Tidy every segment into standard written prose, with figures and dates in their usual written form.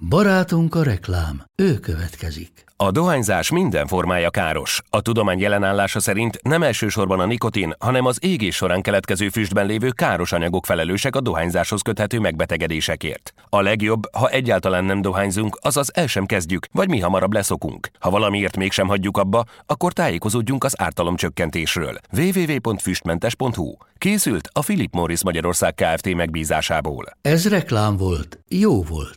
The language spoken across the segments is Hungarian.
Barátunk a reklám, ő következik. A dohányzás minden formája káros. A tudomány jelenállása szerint nem elsősorban a nikotin, hanem az égés során keletkező füstben lévő káros anyagok felelősek a dohányzáshoz köthető megbetegedésekért. A legjobb, ha egyáltalán nem dohányzunk, azaz el sem kezdjük, vagy mi hamarabb leszokunk. Ha valamiért mégsem hagyjuk abba, akkor tájékozódjunk az ártalomcsökkentésről. www.füstmentes.hu. Készült a Philip Morris Magyarország Kft. Megbízásából. Ez reklám volt, jó volt.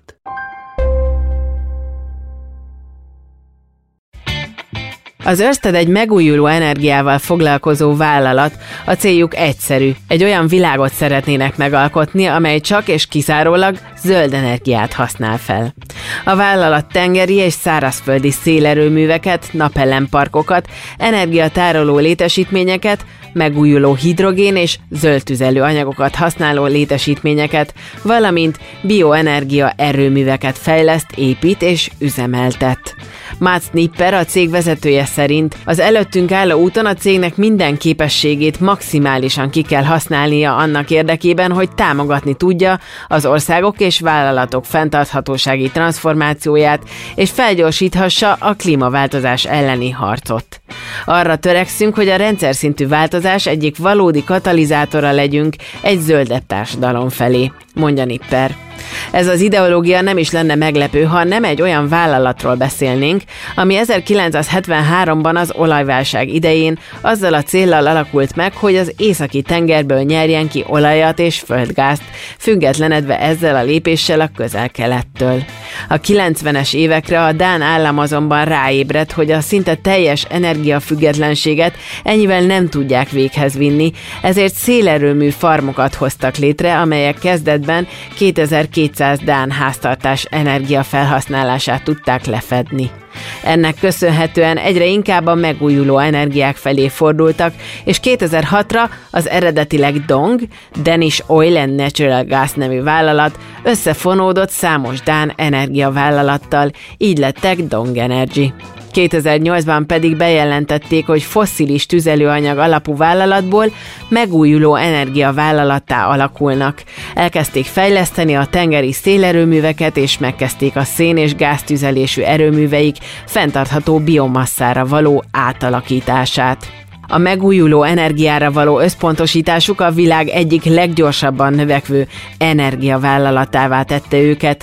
Az Ørsted egy megújuló energiával foglalkozó vállalat, a céljuk egyszerű. Egy olyan világot szeretnének megalkotni, amely csak és kizárólag zöld energiát használ fel. A vállalat tengeri és szárazföldi szélerőműveket, napelemparkokat, energiatároló létesítményeket, megújuló hidrogén és zöld tüzelőanyagokat használó létesítményeket, valamint bioenergia erőműveket fejleszt, épít és üzemeltet. Mats Nipper, a cég vezetője szerint az előttünk álló úton a cégnek minden képességét maximálisan ki kell használnia annak érdekében, hogy támogatni tudja az országok és vállalatok fenntarthatósági transformációját, és felgyorsíthassa a klímaváltozás elleni harcot. Arra törekszünk, hogy a rendszer szintű változás egyik valódi katalizátora legyünk egy zöldebb társadalom felé, mondja Nipper. Ez az ideológia nem is lenne meglepő, ha nem egy olyan vállalatról beszélnénk, ami 1973-ban az olajválság idején azzal a céllal alakult meg, hogy az északi tengerből nyerjen ki olajat és földgázt, függetlenedve ezzel a lépéssel a Közel-Kelettől. A 90-es évekre a dán állam azonban ráébredt, hogy a szinte teljes energiafüggetlenséget ennyivel nem tudják véghez vinni, ezért szélerőmű farmokat hoztak létre, amelyek kezdetben 2200 dán háztartás energiafelhasználását tudták lefedni. Ennek köszönhetően egyre inkább a megújuló energiák felé fordultak, és 2006-ra az eredetileg DONG, Danish Oil and Natural Gas nevű vállalat összefonódott számos dán energiavállalattal, így lettek DONG Energy. 2008-ban pedig bejelentették, hogy fosszilis tüzelőanyag alapú vállalatból megújuló energiavállallattá alakulnak. Elkezdték fejleszteni a tengeri szélerőműveket, és megkezdték a szén- és gáztüzelésű erőműveik fenntartható biomasszára való átalakítását. A megújuló energiára való összpontosításuk a világ egyik leggyorsabban növekvő energiavállalatává tette őket.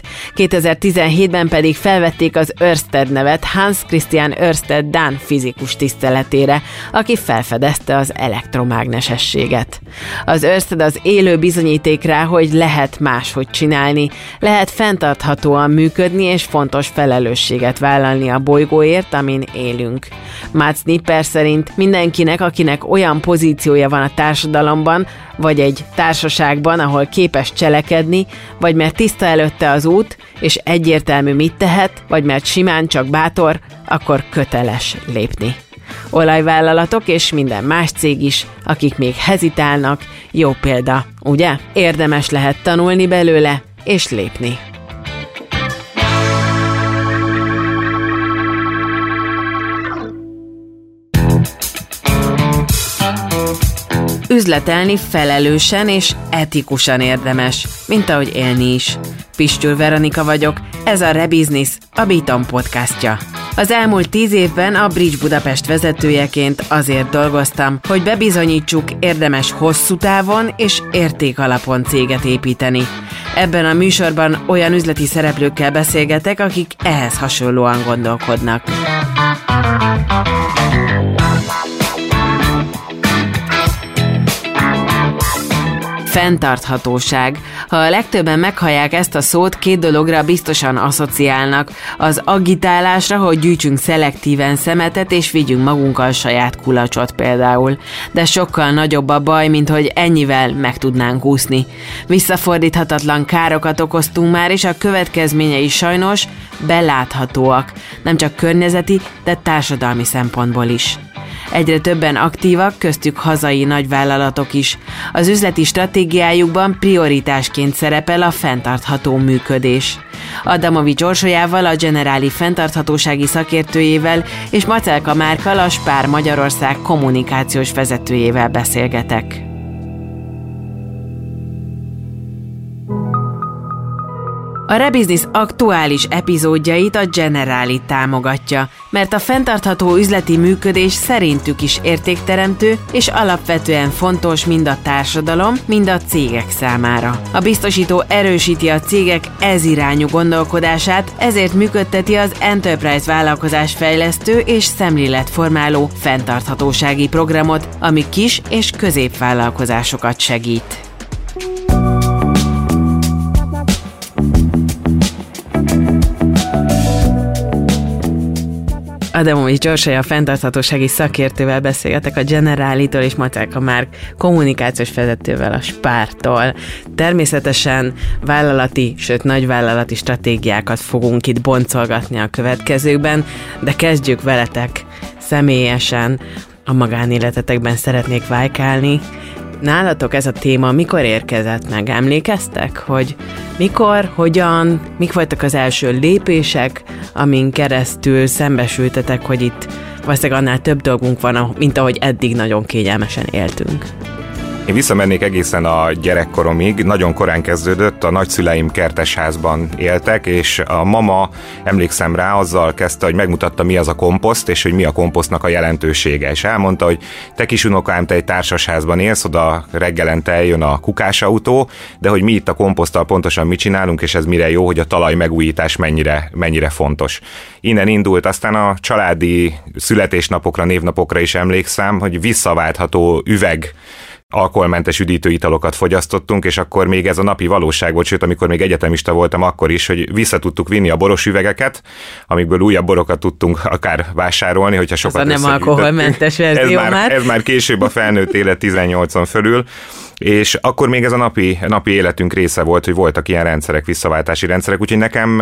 2017-ben pedig felvették az Ørsted nevet Hans Christian Ørsted dán fizikus tiszteletére, aki felfedezte az elektromágnesességet. Az Ørsted az élő bizonyíték rá, hogy lehet máshogy csinálni, lehet fenntarthatóan működni és fontos felelősséget vállalni a bolygóért, amin élünk. Mats Nipper szerint mindenkinek, akinek olyan pozíciója van a társadalomban, vagy egy társaságban, ahol képes cselekedni, vagy mert tiszta előtte az út, és egyértelmű mit tehet, vagy mert simán csak bátor, akkor köteles lépni. Olajvállalatok és minden más cég is, akik még hezitálnak, jó példa, ugye? Érdemes lehet tanulni belőle és lépni. Üzletelni felelősen és etikusan érdemes, mint ahogy élni is. Pistyül Veronika vagyok, ez a Rebusiness, a Biton podcastja. Az elmúlt 10 évben a Bridge Budapest vezetőjeként azért dolgoztam, hogy bebizonyítsuk, érdemes hosszú távon és értékalapon céget építeni. Ebben a műsorban olyan üzleti szereplőkkel beszélgetek, akik ehhez hasonlóan gondolkodnak. Fenntarthatóság. Ha a legtöbben meghallják ezt a szót, 2 dologra biztosan asszociálnak. Az agitálásra, hogy gyűjtsünk szelektíven szemetet és vigyünk magunkkal saját kulacsot például. De sokkal nagyobb a baj, mint hogy ennyivel meg tudnánk úszni. Visszafordíthatatlan károkat okoztunk már, és a következményei sajnos beláthatóak. Nem csak környezeti, de társadalmi szempontból is. Egyre többen aktívak, köztük hazai nagyvállalatok is. Az üzleti stratégiájukban prioritásként szerepel a fenntartható működés. Adamovics Orsolyával, a Generali fenntarthatósági szakértőjével és Macelka Márkkal, a Spar Magyarország kommunikációs vezetőjével beszélgetek. A Rebusiness aktuális epizódjait a Generali támogatja, mert a fenntartható üzleti működés szerintük is értékteremtő és alapvetően fontos mind a társadalom, mind a cégek számára. A biztosító erősíti a cégek ezirányú gondolkodását, ezért működteti az Enterprise vállalkozásfejlesztő és szemléletformáló fenntarthatósági programot, ami kis és középvállalkozásokat segít. Adamovics Orsolya, a fenntarthatósági szakértővel beszélgetek a Generalitől, és Macáka Márk kommunikációs vezetővel a Spártól. Természetesen vállalati, sőt nagyvállalati stratégiákat fogunk itt boncolgatni a következőkben, de kezdjük veletek személyesen, a magánéletetekben szeretnék vájkálni. Nálatok ez a téma mikor érkezett meg? Emlékeztek, hogy mikor, hogyan, mik voltak az első lépések, amin keresztül szembesültetek, hogy itt valószínűleg annál több dolgunk van, mint ahogy eddig nagyon kényelmesen éltünk? Én visszamennék egészen a gyerekkoromig, nagyon korán kezdődött, a nagyszüleim kertesházban éltek, és a mama, emlékszem rá, azzal kezdte, hogy megmutatta, mi az a komposzt, és hogy mi a komposztnak a jelentősége, és elmondta, hogy te kis unokám, te egy társasházban élsz, oda reggelente eljön a kukásautó, de hogy mi itt a komposzttal pontosan mit csinálunk, és ez mire jó, hogy a talaj megújítás mennyire fontos. Innen indult, aztán a családi születésnapokra, névnapokra is emlékszem, hogy visszaváltható üveg alkoholmentes üdítőitalokat fogyasztottunk, és akkor még ez a napi valóság volt, sőt, amikor még egyetemista voltam, akkor is, hogy vissza tudtuk vinni a boros üvegeket, amikből újabb borokat tudtunk akár vásárolni, hogyha sokat összegyűjtöttünk. Ez a nem alkoholmentes verzió már. Ez már később a felnőtt élet 18-on fölül, és akkor még ez a napi életünk része volt, hogy voltak ilyen rendszerek, visszaváltási rendszerek, úgyhogy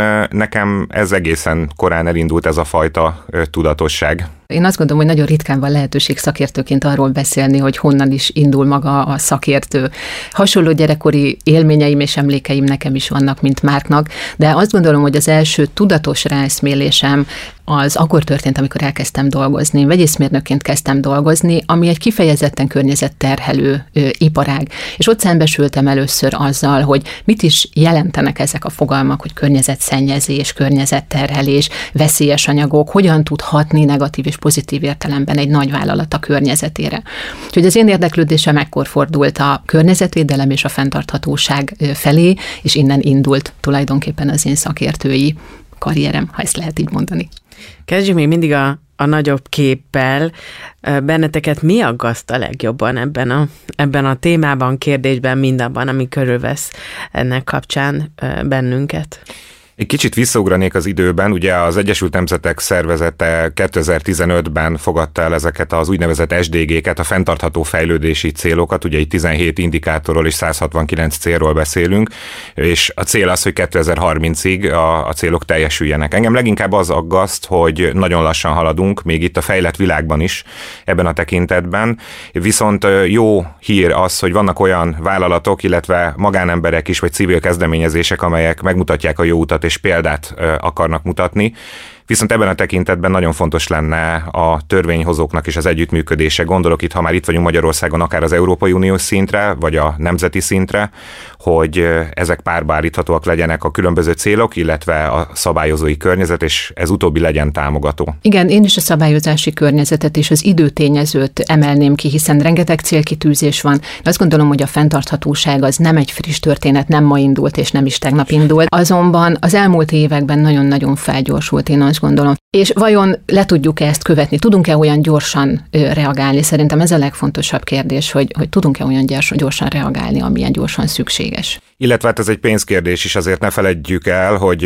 nekem ez egészen korán elindult ez a fajta tudatosság. Én azt gondolom, hogy nagyon ritkán van lehetőség szakértőként arról beszélni, hogy honnan is indul maga a szakértő. Hasonló gyerekkori élményeim és emlékeim nekem is vannak, mint Márknak, de azt gondolom, hogy az első tudatos ráeszmélésem az akkor történt, amikor elkezdtem dolgozni. Vegyészmérnökként kezdtem dolgozni, ami egy kifejezetten környezetterhelő iparág. És ott szembesültem először azzal, hogy mit is jelentenek ezek a fogalmak, hogy környezetszennyezés, környezetterhelés, veszélyes anyagok, hogyan tud hatni negatív és pozitív értelemben egy nagy vállalat a környezetére. Úgyhogy az én érdeklődésem ekkor fordult a környezetvédelem és a fenntarthatóság felé, és innen indult tulajdonképpen az én szakértői karrierem, ha ezt lehet így mondani. Kezdjük még mindig a nagyobb képpel. Benneteket mi aggaszt a legjobban ebben a témában, kérdésben, mindabban, ami körülvesz ennek kapcsán bennünket? Egy kicsit visszaugranék az időben, ugye az Egyesült Nemzetek Szervezete 2015-ben fogadta el ezeket az úgynevezett SDG-ket, a fenntartható fejlődési célokat, ugye itt 17 indikátorról és 169 célról beszélünk, és a cél az, hogy 2030-ig a célok teljesüljenek. Engem leginkább az aggaszt, hogy nagyon lassan haladunk, még itt a fejlett világban is ebben a tekintetben, viszont jó hír az, hogy vannak olyan vállalatok, illetve magánemberek is, vagy civil kezdeményezések, amelyek megmutatják a jó utat és példát akarnak mutatni. Viszont ebben a tekintetben nagyon fontos lenne a törvényhozóknak is az együttműködése. Gondolok itt, ha már itt vagyunk Magyarországon, akár az Európai Uniós szintre, vagy a nemzeti szintre, hogy ezek párba állíthatóak legyenek a különböző célok, illetve a szabályozói környezet, és ez utóbbi legyen támogató. Igen, én is a szabályozási környezetet és az időtényezőt emelném ki, hiszen rengeteg célkitűzés van. De azt gondolom, hogy a fenntarthatóság az nem egy friss történet, nem ma indult, és nem is tegnap indult. Azonban az elmúlt években nagyon-nagyon felgyorsult, én azt gondolom. És vajon le tudjuk-e ezt követni? Tudunk-e olyan gyorsan reagálni? Szerintem ez a legfontosabb kérdés, hogy tudunk-e olyan gyorsan reagálni, amilyen gyorsan szükséges. Illetve hát ez egy pénzkérdés is, azért ne feledjük el, hogy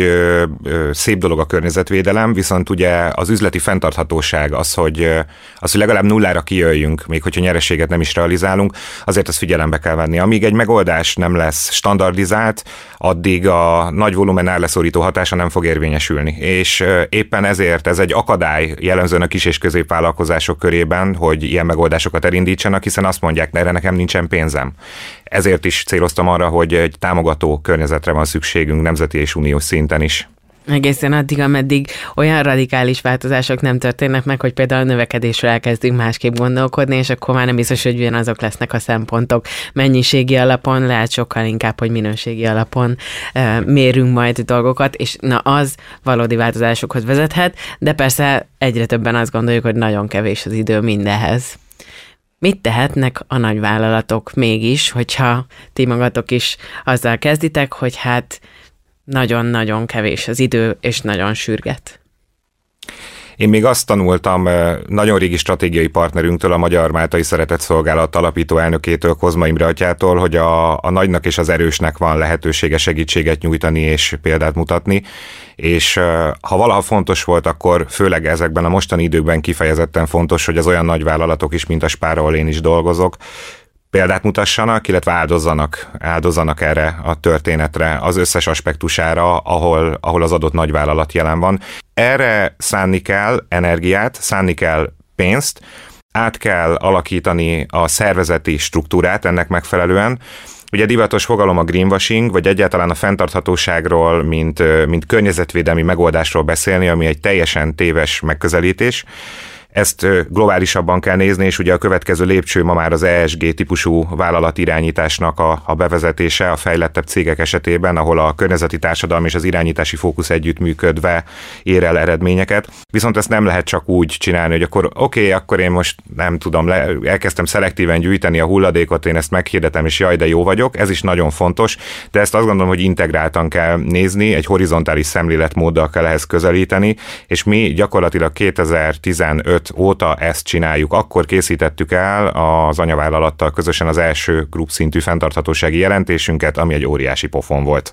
szép dolog a környezetvédelem, viszont ugye az üzleti fenntarthatóság az, hogy legalább nullára kijöjjünk, még hogyha nyereséget nem is realizálunk, azért azt figyelembe kell venni. Amíg egy megoldás nem lesz standardizált, addig a nagy volumen árleszorító hatása nem fog érvényesülni. És éppen ezért ez egy akadály jellemzően a kis és középvállalkozások körében, hogy ilyen megoldásokat elindítsanak, hiszen azt mondják, erre nekem nincsen pénzem. Ezért is céloztam arra, hogy egy támogató környezetre van szükségünk nemzeti és uniós szinten is. Egészen addig, ameddig olyan radikális változások nem történnek meg, hogy például a növekedésről elkezdünk másképp gondolkodni, és akkor már nem biztos, hogy ugyanazok lesznek a szempontok. Mennyiségi alapon, lehet sokkal inkább, hogy minőségi alapon mérünk majd dolgokat, és na az valódi változásokhoz vezethet, de persze egyre többen azt gondoljuk, hogy nagyon kevés az idő mindenhez. Mit tehetnek a nagyvállalatok mégis, hogyha ti magatok is azzal kezditek, hogy hát nagyon-nagyon kevés az idő, és nagyon sürget? Én még azt tanultam nagyon régi stratégiai partnerünktől, a Magyar Máltai Szeretett Szolgálat alapító elnökétől, Kozma Imre atyától, hogy a nagynak és az erősnek van lehetősége segítséget nyújtani és példát mutatni, és ha valaha fontos volt, akkor főleg ezekben a mostani időkben kifejezetten fontos, hogy az olyan nagyvállalatok is, mint a Spar, ahol én is dolgozok, példát mutassanak, illetve áldozzanak erre a történetre, az összes aspektusára, ahol az adott nagyvállalat jelen van. Erre szánni kell energiát, szánni kell pénzt, át kell alakítani a szervezeti struktúrát ennek megfelelően. Ugye divatos fogalom a greenwashing, vagy egyáltalán a fenntarthatóságról, mint környezetvédelmi megoldásról beszélni, ami egy teljesen téves megközelítés. Ezt globálisabban kell nézni, és ugye a következő lépcső ma már az ESG típusú vállalatirányításnak a bevezetése a fejlettebb cégek esetében, ahol a környezeti társadalmi és az irányítási fókusz együttműködve ér el eredményeket. Viszont ezt nem lehet csak úgy csinálni, hogy akkor akkor én most nem tudom, elkezdtem szelektíven gyűjteni a hulladékot, én ezt meghirdetem, és jaj, de jó vagyok, ez is nagyon fontos, de ezt azt gondolom, hogy integráltan kell nézni, egy horizontális szemléletmóddal kell ehhez közelíteni, és mi gyakorlatilag 2015 óta ezt csináljuk. Akkor készítettük el az anyavállalattal közösen az első grup szintű fenntarthatósági jelentésünket, ami egy óriási pofon volt.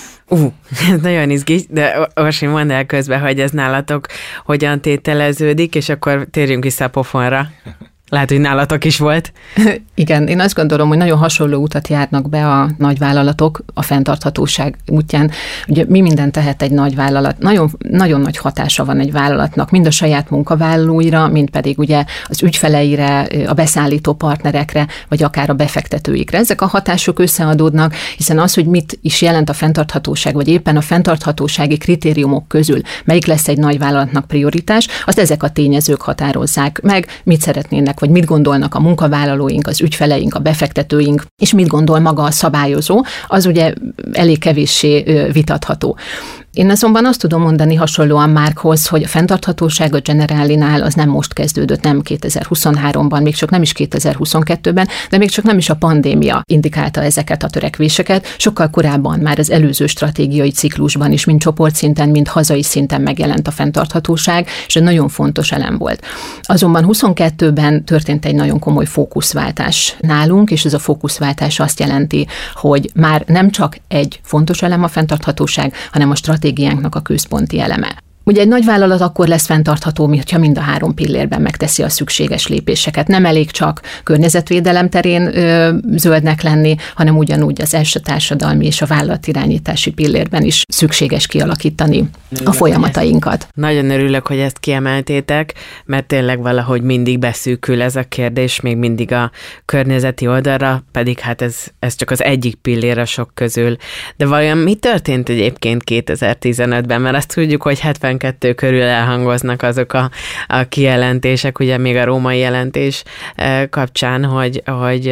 Ez nagyon izgis, de Orsi, mondd el közben, hogy ez nálatok hogyan tételeződik, és akkor térjünk vissza a pofonra. Lehet, hogy nálatok is volt. Igen, én azt gondolom, hogy nagyon hasonló utat járnak be a nagyvállalatok a fenntarthatóság útján. Ugye mi mindent tehet egy nagyvállalat? Nagyon, nagyon nagy hatása van egy vállalatnak, mind a saját munkavállalóira, mind pedig ugye az ügyfeleire, a beszállító partnerekre, vagy akár a befektetőikre. Ezek a hatások összeadódnak, hiszen az, hogy mit is jelent a fenntarthatóság, vagy éppen a fenntarthatósági kritériumok közül melyik lesz egy nagyvállalatnak prioritás, azt ezek a tényezők határozzák meg, mit szeretnének, vagy mit gondolnak a munkavállalóink, az ügyfeleink, a befektetőink, és mit gondol maga a szabályozó, az ugye elég kevéssé vitatható. Én azonban azt tudom mondani hasonlóan Márkhoz, hogy a fenntarthatóság a Generalinál az nem most kezdődött, nem 2023-ban, még csak nem is 2022-ben, de még csak nem is a pandémia indikálta ezeket a törekvéseket, sokkal korábban már az előző stratégiai ciklusban is, mind csoportszinten, mind hazai szinten megjelent a fenntarthatóság, és egy nagyon fontos elem volt. Azonban 22-ben történt egy nagyon komoly fókuszváltás nálunk, és ez a fókuszváltás azt jelenti, hogy már nem csak egy fontos elem a fenntarthatóság, hanem a stratégiánknak a központi eleme. Ugye egy nagyvállalat akkor lesz fenntartható, hogyha mind a 3 pillérben megteszi a szükséges lépéseket. Nem elég csak környezetvédelem terén zöldnek lenni, hanem ugyanúgy az első társadalmi és a vállalatirányítási pillérben is szükséges kialakítani a folyamatainkat. Nagyon örülök, hogy ezt kiemeltétek, mert tényleg valahogy mindig beszűkül ez a kérdés, még mindig a környezeti oldalra, pedig hát ez csak az egyik pillér a sok közül. De vajon mi történt egyébként 2015-ben? Mert azt tudjuk, hogy 72 körül elhangoznak azok a kijelentések, ugye még a római jelentés kapcsán, hogy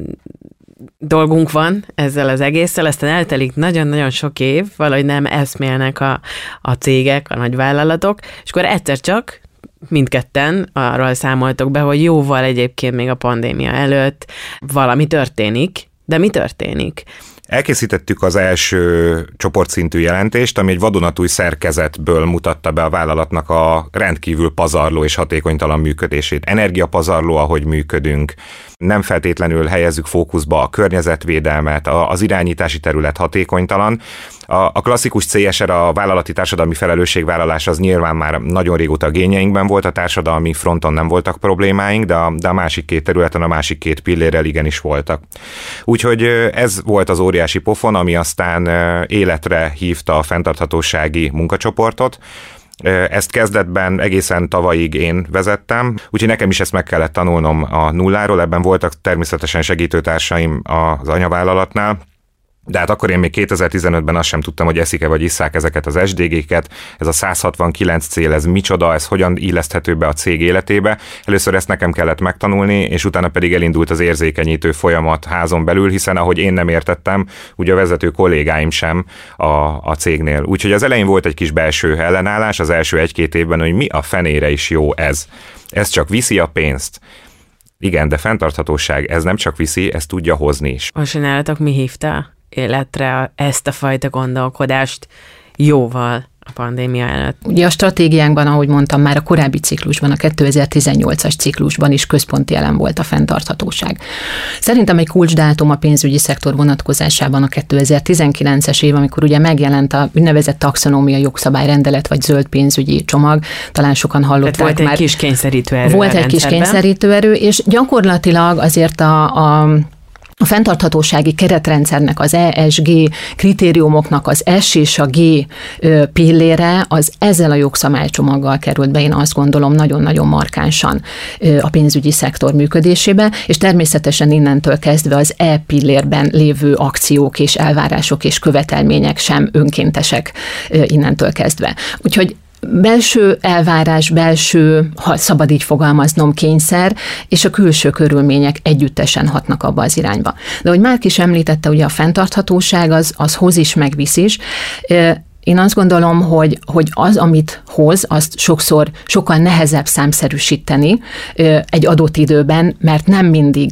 dolgunk van ezzel az egésszel, aztán eltelik nagyon-nagyon sok év, valahogy nem eszmélnek a cégek, a nagyvállalatok, és akkor egyszer csak mindketten arról számoltok be, hogy jóval egyébként még a pandémia előtt valami történik, de mi történik? Elkészítettük az első csoportszintű jelentést, ami egy vadonatúj szerkezetből mutatta be a vállalatnak a rendkívül pazarló és hatékonytalan működését. Energiapazarló, ahogy működünk, nem feltétlenül helyezzük fókuszba a környezetvédelmet, az irányítási terület hatékonytalan. A klasszikus CSR, a vállalati társadalmi felelősségvállalás az nyilván már nagyon régóta a gényeinkben volt, a társadalmi fronton nem voltak problémáink, de a másik 2 területen, a másik 2 pillérrel igenis voltak. Úgyhogy ez volt az óriási pofon, ami aztán életre hívta a fenntarthatósági munkacsoportot. Ezt kezdetben egészen tavalyig én vezettem, úgyhogy nekem is ezt meg kellett tanulnom a nulláról, ebben voltak természetesen segítőtársaim az anyavállalatnál, De hát akkor én még 2015-ben azt sem tudtam, hogy eszik-e vagy isszák ezeket az SDG-ket, ez a 169 cél, ez micsoda, ez hogyan illeszthető be a cég életébe. Először ezt nekem kellett megtanulni, és utána pedig elindult az érzékenyítő folyamat házon belül, hiszen ahogy én nem értettem, ugye a vezető kollégáim sem a cégnél. Úgyhogy az elején volt egy kis belső ellenállás az első 1-2 évben, hogy mi a fenére is jó ez. Ez csak viszi a pénzt. Igen, de fenntarthatóság, ez nem csak viszi, ez tudja hozni is. Most nálatok mi hívta életre ezt a fajta gondolkodást jóval a pandémia előtt? Ugye a stratégiánkban, ahogy mondtam, már a korábbi ciklusban, a 2018-as ciklusban is központi elem volt a fenntarthatóság. Szerintem egy kulcsdátum a pénzügyi szektor vonatkozásában a 2019-es év, amikor ugye megjelent a úgynevezett taxonómia jogszabályrendelet, vagy zöld pénzügyi csomag, talán sokan hallották. Tehát volt egy kis kényszerítő erő. Volt egy kis kényszerítő erő, és gyakorlatilag azért a fenntarthatósági keretrendszernek, az ESG kritériumoknak az S és a G pillére az ezzel a jogszabálycsomaggal került be, én azt gondolom, nagyon-nagyon markánsan a pénzügyi szektor működésébe, és természetesen innentől kezdve az E pillérben lévő akciók és elvárások és követelmények sem önkéntesek innentől kezdve. Úgyhogy belső elvárás, belső, ha szabad így fogalmaznom, kényszer, és a külső körülmények együttesen hatnak abba az irányba. De ahogy Márk is említette, ugye a fenntarthatóság az hoz is, megvisz is. Én azt gondolom, hogy az, amit hoz, azt sokszor sokkal nehezebb számszerűsíteni egy adott időben, mert nem mindig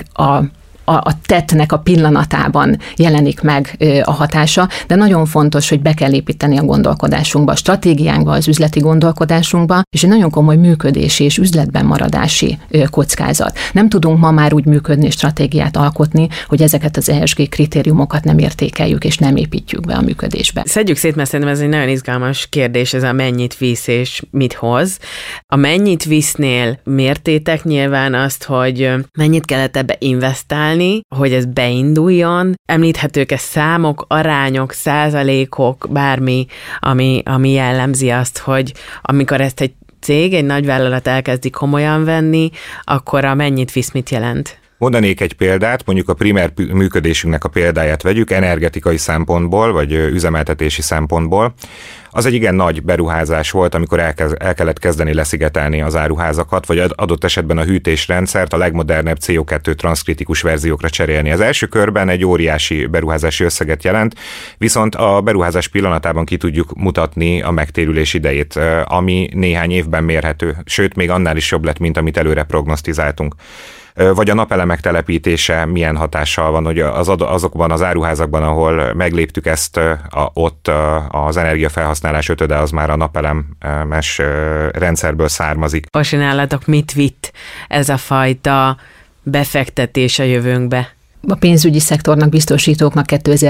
a tettnek a pillanatában jelenik meg a hatása, de nagyon fontos, hogy be kell építeni a gondolkodásunkba, a stratégiánkba, az üzleti gondolkodásunkba, és egy nagyon komoly működési és üzletben maradási kockázat. Nem tudunk ma már úgy működni, stratégiát alkotni, hogy ezeket az ESG kritériumokat nem értékeljük és nem építjük be a működésbe. Szedjük szét, mert szerintem ez egy nagyon izgalmas kérdés, ez a mennyit visz és mit hoz. A mennyit visznél mértétek nyilván azt, hogy mennyit kellett ebbe investálni, hogy ez beinduljon. Említhetők-e számok, arányok, százalékok, bármi, ami jellemzi azt, hogy amikor ezt egy cég, egy nagyvállalat elkezdi komolyan venni, akkor a mennyit visz, mit jelent? Mondanék egy példát, mondjuk a primer működésünknek a példáját vegyük, energetikai szempontból, vagy üzemeltetési szempontból. Az egy igen nagy beruházás volt, amikor el kellett kezdeni leszigetelni az áruházakat, vagy adott esetben a hűtésrendszert a legmodernebb CO2 transzkritikus verziókra cserélni. Az első körben egy óriási beruházási összeget jelent, viszont a beruházás pillanatában ki tudjuk mutatni a megtérülés idejét, ami néhány évben mérhető, sőt még annál is jobb lett, mint amit előre prognosztizáltunk. Vagy a napelemek telepítése milyen hatással van, hogy azokban az áruházakban, ahol megléptük ezt, ott az energiafelhasználás 5-öde az már a napelemes rendszerből származik. Pasi, nálatok mit vitt ez a fajta befektetés a jövőnkbe? A pénzügyi szektornak, biztosítóknak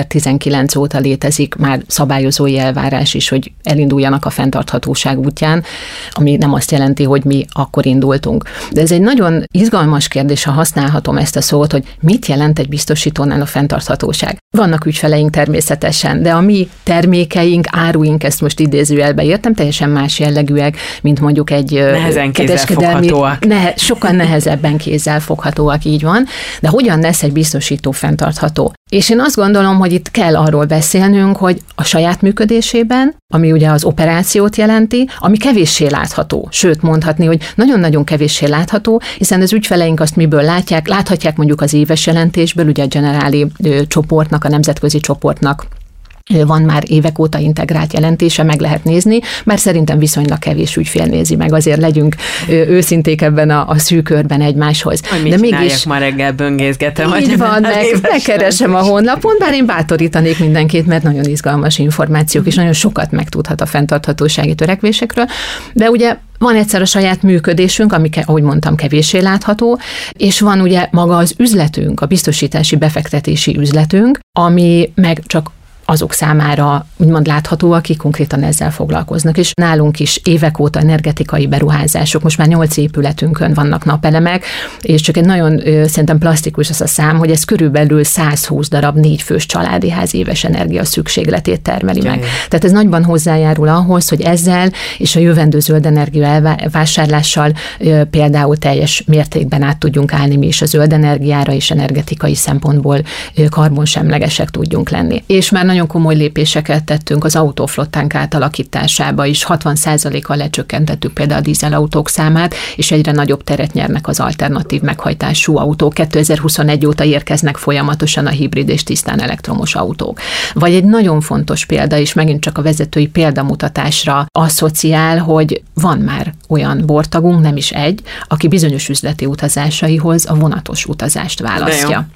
2019 óta létezik már szabályozói elvárás is, hogy elinduljanak a fenntarthatóság útján, ami nem azt jelenti, hogy mi akkor indultunk. De ez egy nagyon izgalmas kérdés, ha használhatom ezt a szót, hogy mit jelent egy biztosítónál a fenntarthatóság. Vannak ügyfeleink természetesen, de a mi termékeink, áruink, ezt most idézőjelbe értem, teljesen más jellegűek, mint mondjuk egy nehezen kézzelfoghatóak. Sokkal nehezebben kézzelfoghatóak, így van. De hogyan lesz egy biztosító fenntartható? És én azt gondolom, hogy itt kell arról beszélnünk, hogy a saját működésében, ami ugye az operációt jelenti, ami kevéssé látható. Sőt, mondhatni, hogy nagyon-nagyon kevéssé látható, hiszen az ügyfeleink azt miből látják, láthatják mondjuk az éves jelentésből, ugye a Generali csoportnak, a nemzetközi csoportnak van már évek óta integrált jelentése, meg lehet nézni, mert szerintem viszonylag kevés ügyfél nézi meg, azért legyünk őszinték ebben a szűk körben egymáshoz. De mégis ma reggel böngészgetem. Így van, megkeresem a honlapon, bár én bátorítanék mindenkit, mert nagyon izgalmas információk, és nagyon sokat megtudhat a fenntarthatósági törekvésekről, de ugye van egyszer a saját működésünk, ami, ahogy mondtam, kevéssé látható, és van ugye maga az üzletünk, a biztosítási befektetési üzletünk, ami meg csak azok számára úgymond látható, akik konkrétan ezzel foglalkoznak. És nálunk is évek óta energetikai beruházások, most már 8 épületünkön vannak napelemek, és csak egy nagyon szerintem plastikus az a szám, hogy ez körülbelül 120 darab 4 fős családi ház éves energia szükségletét termeli meg. Tehát ez nagyban hozzájárul ahhoz, hogy ezzel és a jövendő zöld energia elvásárlással például teljes mértékben át tudjunk állni mi is a zöld energiára, és energetikai szempontból karbonsemlegesek tudjunk lenni. És már nagyon komoly lépéseket tettünk az autóflottánk átalakításába is, 60%-kal lecsökkentettük például a dízelautók számát, és egyre nagyobb teret nyernek az alternatív meghajtású autók. 2021 óta érkeznek folyamatosan a hibrid és tisztán elektromos autók. Vagy egy nagyon fontos példa, és megint csak a vezetői példamutatásra asszociál, hogy van már olyan bortagunk, nem is egy, aki bizonyos üzleti utazásaihoz a vonatos utazást választja.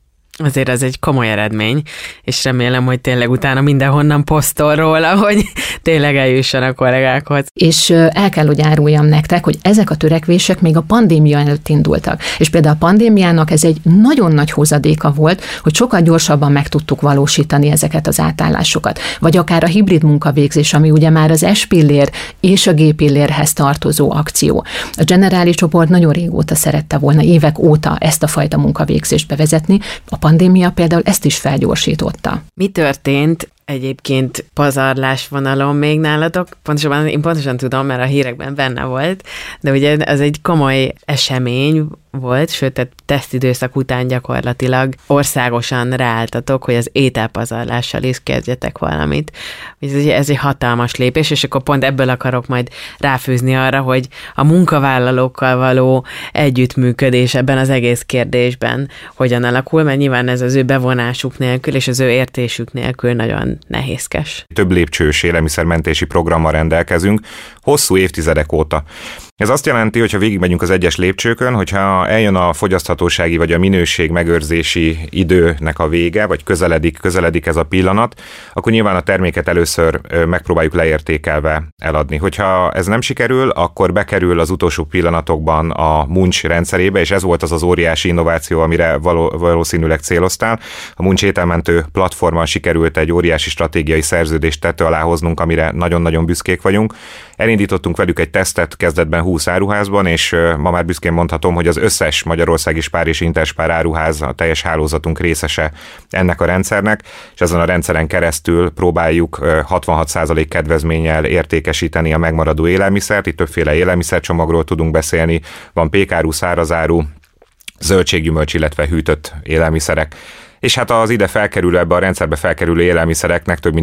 Azért ez egy komoly eredmény, és remélem, hogy tényleg utána mindenhonnan posztol róla, hogy tényleg eljusson a kollégákhoz. És el kell, hogy áruljam nektek, hogy ezek a törekvések még a pandémia előtt indultak. És például a pandémiának ez egy nagyon nagy hozadéka volt, hogy sokkal gyorsabban meg tudtuk valósítani ezeket az átállásokat. Vagy akár a hibrid munkavégzés, ami ugye már az S-pillér és a G-pillérhez tartozó akció. A Generáli csoport nagyon régóta szerette volna, évek óta ezt a fajta munkavégzést bevezetni. A pandémia például ezt is felgyorsította. Mi történt egyébként pazarlás vonalon még nálatok? Pontosabban én pontosan tudom, mert a hírekben benne volt, de ugye ez egy komoly esemény volt, sőt, a tesztidőszak után gyakorlatilag országosan ráálltatok, hogy az ételpazarlással is kezdjetek valamit. Ez egy hatalmas lépés, és akkor pont ebből akarok majd ráfűzni arra, hogy a munkavállalókkal való együttműködés ebben az egész kérdésben hogyan alakul, mert nyilván ez az ő bevonásuk nélkül és az ő értésük nélkül nagyon nehézkes. Több lépcsős élelmiszermentési programmal rendelkezünk, hosszú évtizedek óta. Ez azt jelenti, hogy ha végigmegyünk az egyes lépcsőkön, hogyha eljön a fogyaszthatósági vagy a minőség megőrzési időnek a vége, vagy közeledik ez a pillanat, akkor nyilván a terméket először megpróbáljuk leértékelve eladni. Hogyha ez nem sikerül, akkor bekerül az utolsó pillanatokban a Munch rendszerébe, és ez volt az óriási innováció, amire valószínűleg céloztál. A Munch ételmentő platformon sikerült egy óriási stratégiai szerződést tető alá hoznunk, amire nagyon-nagyon büszkék vagyunk. Elindítottunk velük egy tesztet kezdetben 20 áruházban, és ma már büszkén mondhatom, hogy az összes magyarországi Spár és Interspár áruház, a teljes hálózatunk részese ennek a rendszernek, és ezen a rendszeren keresztül próbáljuk 66% kedvezménnyel értékesíteni a megmaradó élelmiszert. Itt többféle élelmiszercsomagról tudunk beszélni, van pékáru, szárazáru, zöldséggyümölcs, illetve hűtött élelmiszerek. És hát az ide felkerülő, ebbe a rendszerbe felkerülő élelmiszereknek több mint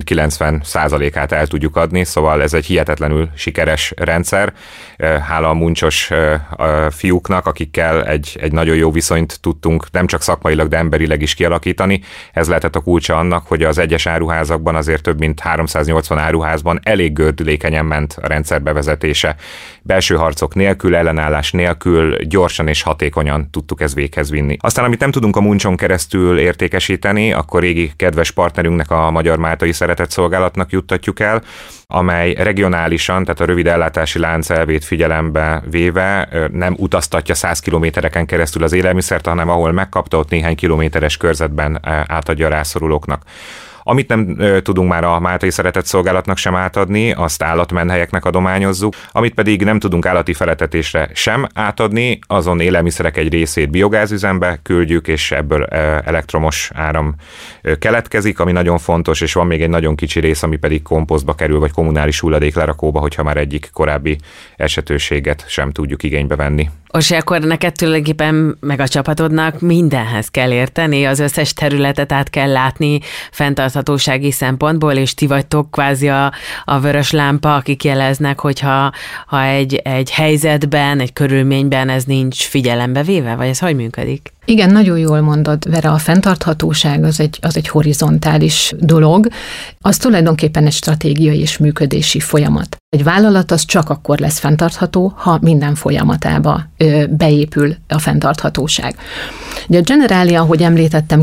90%-át el tudjuk adni, szóval ez egy hihetetlenül sikeres rendszer. Hála a Munchos fiúknak, akikkel egy nagyon jó viszonyt tudtunk nem csak szakmailag, de emberileg is kialakítani. Ez lehetett a kulcsa annak, hogy az egyes áruházakban azért több mint 380 áruházban elég gördülékenyen ment a rendszer bevezetése. Belső harcok nélkül, ellenállás nélkül gyorsan és hatékonyan tudtuk ezt véghez vinni. Aztán, amit nem tudunk a Munchon keresztül értékesíteni, akkor régi kedves partnerünknek, a Magyar Máltai Szeretetszolgálatnak juttatjuk el, amely regionálisan, tehát a rövid ellátási lánc elvét figyelembe véve nem utaztatja 100 kilométereken keresztül az élelmiszert, hanem ahol megkapta, ott néhány kilométeres körzetben átadja a rászorulóknak. Amit nem tudunk már a Máltai Szeretetszolgálatnak sem átadni, azt állatmenhelyeknek adományozzuk, amit pedig nem tudunk állati feletetésre sem átadni, azon élelmiszerek egy részét biogázüzembe küldjük, és ebből elektromos áram keletkezik, ami nagyon fontos, és van még egy nagyon kicsi rész, ami pedig komposztba kerül, vagy kommunális hulladéklerakóba, hogyha már egyik korábbi esetőséget sem tudjuk igénybe venni. Orsi, akkor neked tulajdonképpen meg a csapatodnak mindenhez kell érteni, az összes területet át kell látni fenntarthatósági szempontból, és ti vagytok kvázi a vörös lámpa, akik jeleznek, hogyha egy helyzetben, egy körülményben ez nincs figyelembe véve, vagy ez hogy működik? Igen, nagyon jól mondod, Vera, a fenntarthatóság az egy horizontális dolog, az tulajdonképpen egy stratégiai és működési folyamat. Egy vállalat az csak akkor lesz fenntartható, ha minden folyamatába beépül a fenntarthatóság. Ugye a Generali, ahogy említettem,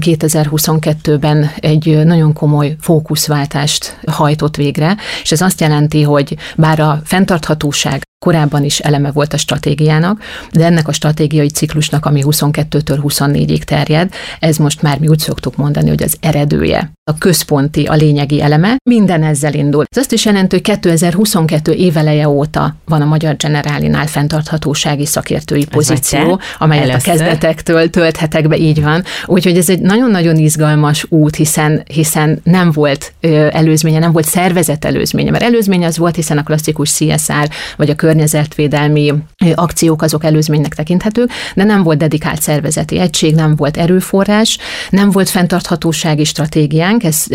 2022-ben egy nagyon komoly fókuszváltást hajtott végre, és ez azt jelenti, hogy bár a fenntarthatóság korábban is eleme volt a stratégiának, de ennek a stratégiai ciklusnak, ami 22-től 24-ig terjed, ez most már mi úgy szoktuk mondani, hogy az eredője. a központi, a lényegi eleme, minden ezzel indul. Ez azt is jelenti, hogy 2022 éveleje óta van a Magyar Generálinál fenntarthatósági szakértői pozíció, amelyet először a kezdetektől tölthetek be, így van. Úgyhogy ez egy nagyon-nagyon izgalmas út, hiszen nem volt előzménye, nem volt szervezet előzménye, mert előzménye az volt, hiszen a klasszikus CSR vagy a környezetvédelmi akciók azok előzménynek tekinthetők, de nem volt dedikált szervezeti egység, nem volt erőforrás, nem volt fenntarthatósági stratégiánk, ez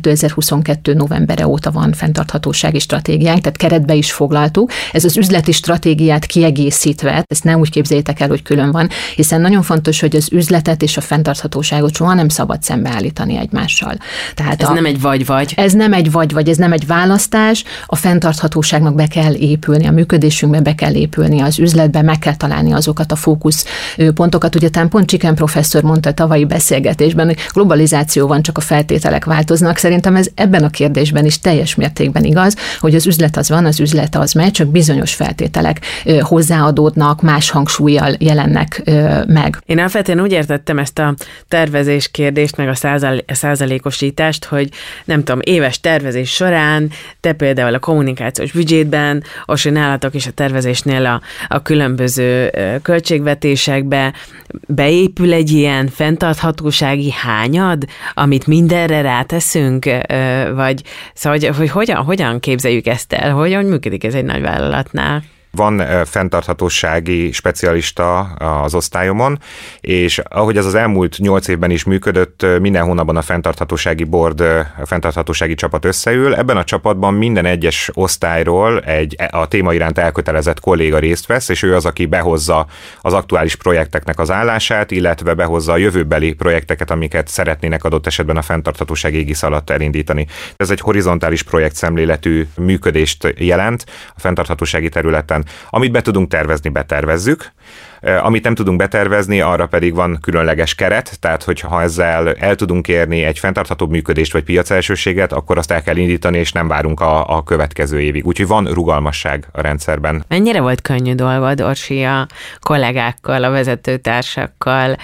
2022 novembere óta van fenntarthatósági stratégiánk, tehát keretbe is foglaltuk. Ez az üzleti stratégiát kiegészítve, ezt nem úgy képzeljétek el, hogy külön van, hiszen nagyon fontos, hogy az üzletet és a fenntarthatóságot soha nem szabad szembeállítani egymással. Tehát ez nem egy vagy-vagy. Ez nem egy vagy-vagy, ez nem egy választás, a fenntarthatóságnak be kell épülni, a működésünkbe be kell épülni, az üzletbe meg kell találni azokat a fókuszpontokat. Ugye talán pont Csiken professzor mondta a tavalyi beszélgetésben, hogy globalizáció van, csak a feltételek változnak. Szerintem ez ebben a kérdésben is teljes mértékben igaz, hogy az üzlet az van, az üzlet az megy, csak bizonyos feltételek hozzáadódnak, más hangsúllyal jelennek meg. Én alapvetően úgy értettem ezt a tervezés kérdést, meg a százalékosítást, hogy nem tudom, éves tervezés során, te például a kommunikációs büdzsétben, Orsi, nálatok is a tervezésnél a különböző költségvetésekbe beépül egy ilyen fenntarthatósági hányad, amit mindenre ráteszünk, vagy szóval, hogy hogyan képzeljük ezt el, hogyan működik ez egy nagy vállalatnál? Van fenntarthatósági specialista az osztályomon, és ahogy ez az elmúlt 8 évben is működött, minden hónapban a fenntarthatósági board, a fenntarthatósági csapat összeül. Ebben a csapatban minden egyes osztályról a téma iránt elkötelezett kolléga részt vesz, és ő az, aki behozza az aktuális projekteknek az állását, illetve behozza a jövőbeli projekteket, amiket szeretnének adott esetben a fenntarthatóság égisz alatt elindítani. Ez egy horizontális projektszemléletű működést jelent a fenntarthatósági területen. Amit be tudunk tervezni, betervezzük. Amit nem tudunk betervezni, arra pedig van különleges keret, tehát hogyha ezzel el tudunk érni egy fenntarthatóbb működést vagy piacelsőséget, akkor azt el kell indítani, és nem várunk a következő évig. Úgyhogy van rugalmasság a rendszerben. Mennyire volt könnyű dolgod, Orsi, a kollégákkal, a vezetőtársakkal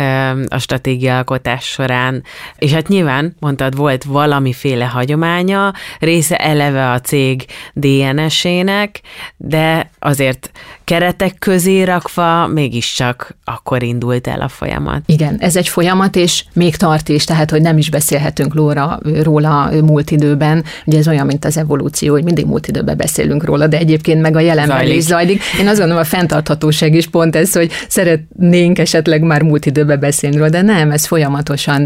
a stratégiaalkotás során? És hát nyilván, mondtad, volt valamiféle hagyománya, része eleve a cég DNS-ének, de azért keretek közé rakva mégiscsak akkor indult el a folyamat. Igen, ez egy folyamat, és még tart is, tehát hogy nem is beszélhetünk róla múlt időben. Ugye ez olyan, mint az evolúció, hogy mindig múlt időben beszélünk róla, de egyébként meg a jelenben is zajlik. Én azt gondolom, a fenntarthatóság is pont ez, hogy szeretnénk esetleg már múlt időben beszélni róla, de nem, ez folyamatosan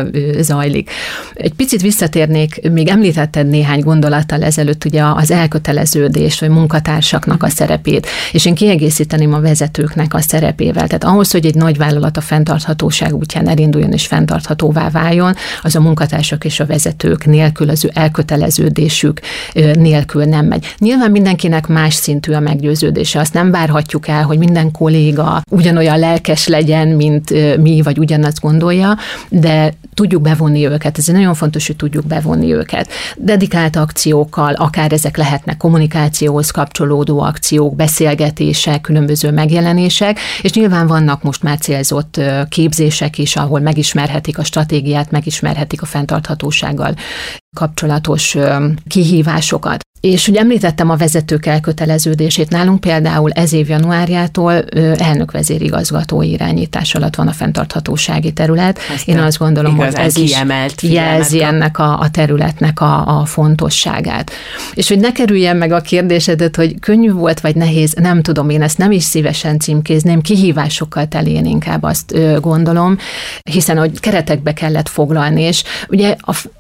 zajlik. Egy picit visszatérnék, még említetted néhány gondolattal ezelőtt ugye az elköteleződés, vagy munkatársaknak a szerepét, és én kiegészíteném a vezetőknek a szerepével. Tehát ahhoz, hogy egy nagy vállalat a fenntarthatóság útján elinduljon és fenntarthatóvá váljon, az a munkatársak és a vezetők nélkül, az ő elköteleződésük nélkül nem megy. Nyilván mindenkinek más szintű a meggyőződése. Azt nem várhatjuk el, hogy minden kolléga ugyanolyan lelkes legyen, mint mi, vagy ugyanazt gondolja, de tudjuk bevonni őket. Ez nagyon fontos, hogy tudjuk bevonni őket. Dedikált akciókkal, akár ezek lehetnek kommunikációhoz kapcsolódó akciók, beszélgetések, különböző megjelenések, és nyilván vannak most már célzott képzések is, ahol megismerhetik a stratégiát, megismerhetik a fenntarthatósággal kapcsolatos kihívásokat. És ugye említettem a vezetők elköteleződését. Nálunk például ez év januárjától elnök-vezérigazgatói irányítás alatt van a fenntarthatósági terület. Én azt gondolom, hogy ez is jelzi ennek a területnek a fontosságát. És hogy ne kerüljen meg a kérdésedet, hogy könnyű volt vagy nehéz, nem tudom, én ezt nem is szívesen címkézném, kihívásokkal telén inkább azt gondolom, hiszen hogy keretekbe kellett foglalni, és ugye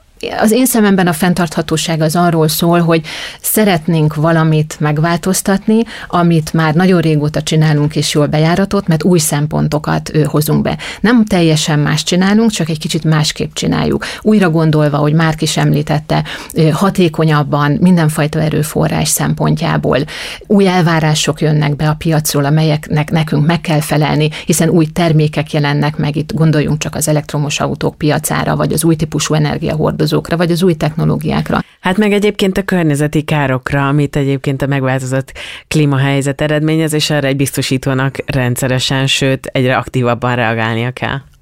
az én szememben a fenntarthatóság az arról szól, hogy szeretnénk valamit megváltoztatni, amit már nagyon régóta csinálunk és jól bejáratott, mert új szempontokat hozunk be. Nem teljesen más csinálunk, csak egy kicsit másképp csináljuk. Újra gondolva, hogy Márk is említette, hatékonyabban, mindenfajta erőforrás szempontjából új elvárások jönnek be a piacról, amelyeknek nekünk meg kell felelni, hiszen új termékek jelennek meg, itt gondoljunk csak az elektromos autók piacára, vagy az új típusú energiahordozókra, vagy az új technológiákra. Hát meg egyébként a környezeti károkra, amit egyébként a megváltozott klímahelyzet eredményez, és erre egy biztosítónak rendszeresen, sőt egyre aktívabban reagálnia kell.